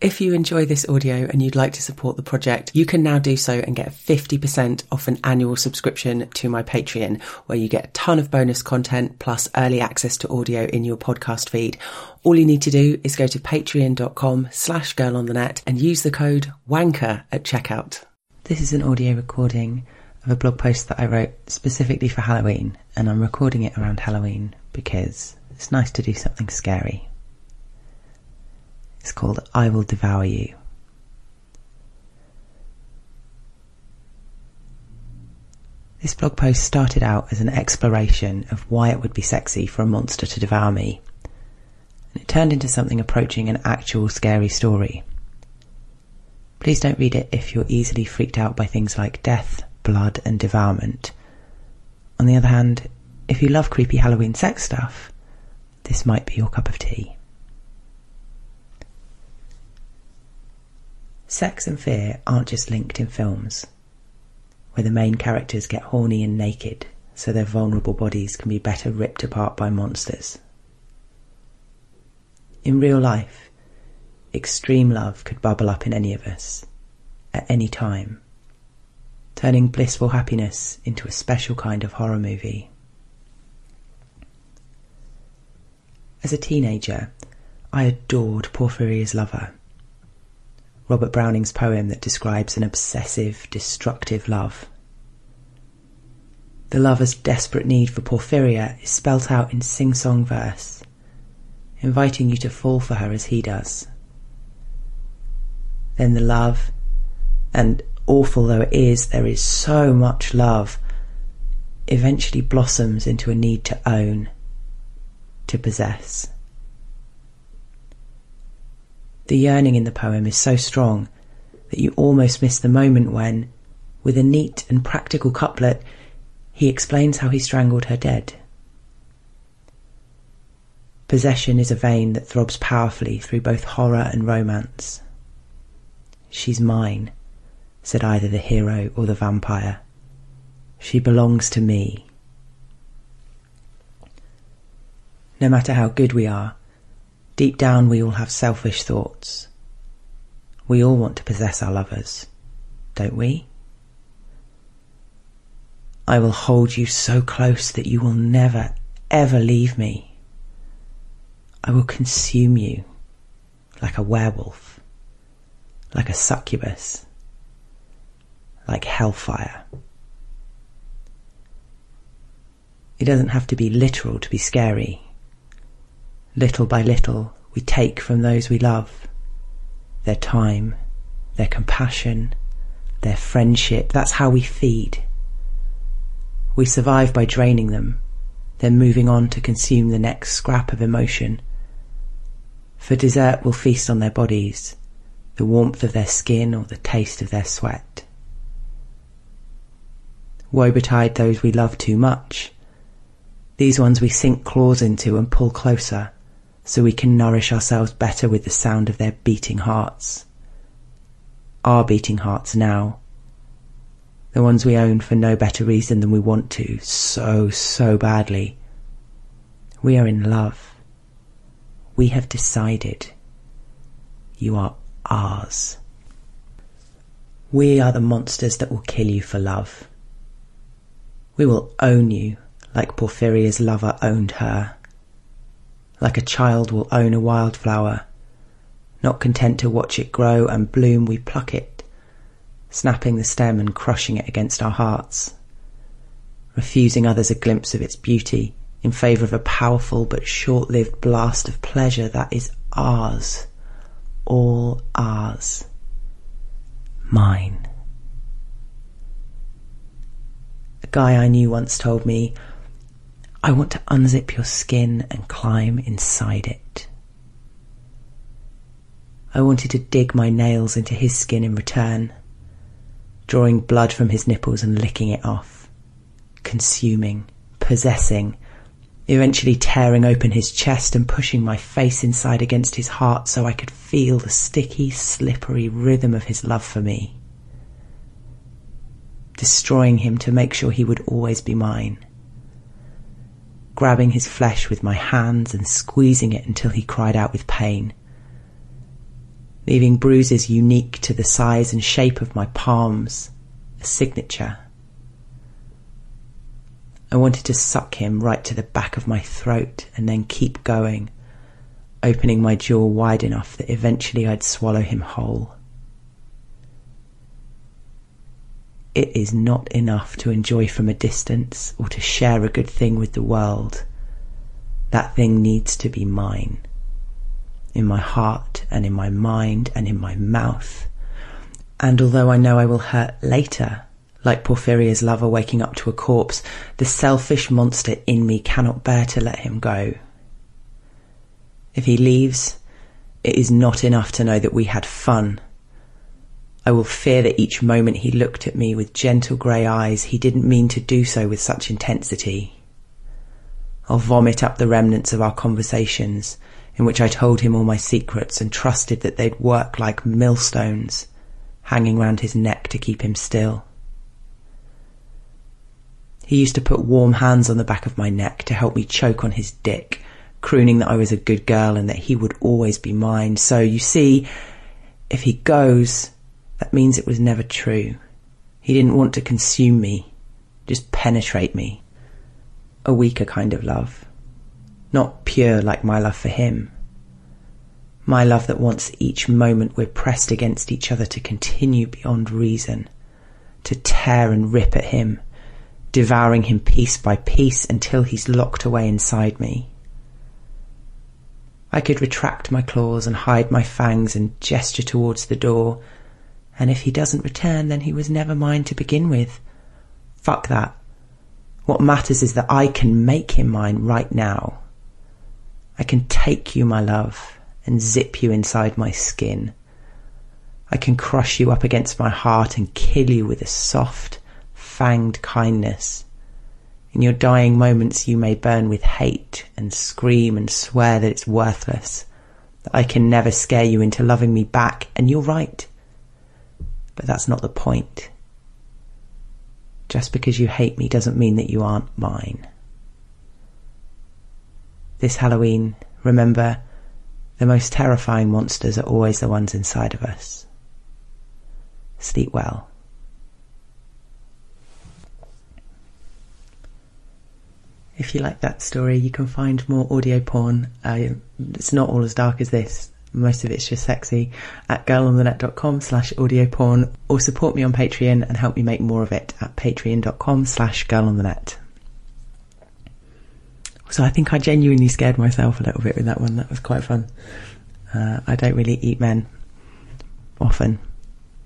If you enjoy this audio and you'd like to support the project, you can now do so and get 50% off an annual subscription to my Patreon, where you get a ton of bonus content plus early access to audio in your podcast feed. All you need to do is go to patreon.com/girlonthenet and use the code WANKER at checkout. This is an audio recording of a blog post that I wrote specifically for Halloween, and I'm recording it around Halloween because it's nice to do something scary. It's called I Will Devour You. This blog post started out as an exploration of why it would be sexy for a monster to devour me, and it turned into something approaching an actual scary story. Please don't read it if you're easily freaked out by things like death, blood and devourment. On the other hand, if you love creepy Halloween sex stuff, this might be your cup of tea. Sex and fear aren't just linked in films, where the main characters get horny and naked so their vulnerable bodies can be better ripped apart by monsters. In real life, extreme love could bubble up in any of us, at any time, turning blissful happiness into a special kind of horror movie. As a teenager, I adored Porphyria's Lover, Robert Browning's poem that describes an obsessive, destructive love. The lover's desperate need for Porphyria is spelt out in sing-song verse, inviting you to fall for her as he does. Then the love, and awful though it is, there is so much love, eventually blossoms into a need to own, to possess. The yearning in the poem is so strong that you almost miss the moment when, with a neat and practical couplet, he explains how he strangled her dead. Possession is a vein that throbs powerfully through both horror and romance. She's mine, said either the hero or the vampire. She belongs to me. No matter how good we are, deep down we all have selfish thoughts. We all want to possess our lovers, don't we? I will hold you so close that you will never, ever leave me. I will consume you like a werewolf, like a succubus, like hellfire. It doesn't have to be literal to be scary. Little by little, we take from those we love their time, their compassion, their friendship. That's how we feed. We survive by draining them, then moving on to consume the next scrap of emotion. For dessert, we'll feast on their bodies, the warmth of their skin or the taste of their sweat. Woe betide those we love too much. These ones we sink claws into and pull closer, so we can nourish ourselves better with the sound of their beating hearts. Our beating hearts now. The ones we own for no better reason than we want to, so badly. We are in love. We have decided. You are ours. We are the monsters that will kill you for love. We will own you like Porphyria's lover owned her. Like a child will own a wildflower. Not content to watch it grow and bloom, we pluck it, snapping the stem and crushing it against our hearts, refusing others a glimpse of its beauty in favour of a powerful but short-lived blast of pleasure that is ours, all ours, mine. A guy I knew once told me, I want to unzip your skin and climb inside it. I wanted to dig my nails into his skin in return, drawing blood from his nipples and licking it off, consuming, possessing, eventually tearing open his chest and pushing my face inside against his heart so I could feel the sticky, slippery rhythm of his love for me, destroying him to make sure he would always be mine, grabbing his flesh with my hands and squeezing it until he cried out with pain, leaving bruises unique to the size and shape of my palms, a signature. I wanted to suck him right to the back of my throat and then keep going, opening my jaw wide enough that eventually I'd swallow him whole. It is not enough to enjoy from a distance or to share a good thing with the world. That thing needs to be mine. In my heart and in my mind and in my mouth. And although I know I will hurt later, like Porphyria's lover waking up to a corpse, the selfish monster in me cannot bear to let him go. If he leaves, it is not enough to know that we had fun. I will fear that each moment he looked at me with gentle grey eyes, he didn't mean to do so with such intensity. I'll vomit up the remnants of our conversations, in which I told him all my secrets and trusted that they'd work like millstones, hanging round his neck to keep him still. He used to put warm hands on the back of my neck to help me choke on his dick, crooning that I was a good girl and that he would always be mine. So, you see, if he goes, that means it was never true. He didn't want to consume me, just penetrate me. A weaker kind of love. Not pure like my love for him. My love that wants each moment we're pressed against each other to continue beyond reason, to tear and rip at him, devouring him piece by piece until he's locked away inside me. I could retract my claws and hide my fangs and gesture towards the door, and if he doesn't return, then he was never mine to begin with. Fuck that. What matters is that I can make him mine right now. I can take you, my love, and zip you inside my skin. I can crush you up against my heart and kill you with a soft, fanged kindness. In your dying moments you may burn with hate and scream and swear that it's worthless, that I can never scare you into loving me back, and you're right. But that's not the point. Just because you hate me doesn't mean that you aren't mine. This Halloween, remember, the most terrifying monsters are always the ones inside of us. Sleep well. If you like that story, you can find more audio porn. It's not all as dark as this. Most of it's just sexy at girlonthenet.com/audioporn, or support me on Patreon and help me make more of it at patreon.com/girlonthenet. So I think I genuinely scared myself a little bit with that one. That was quite fun. I don't really eat men often.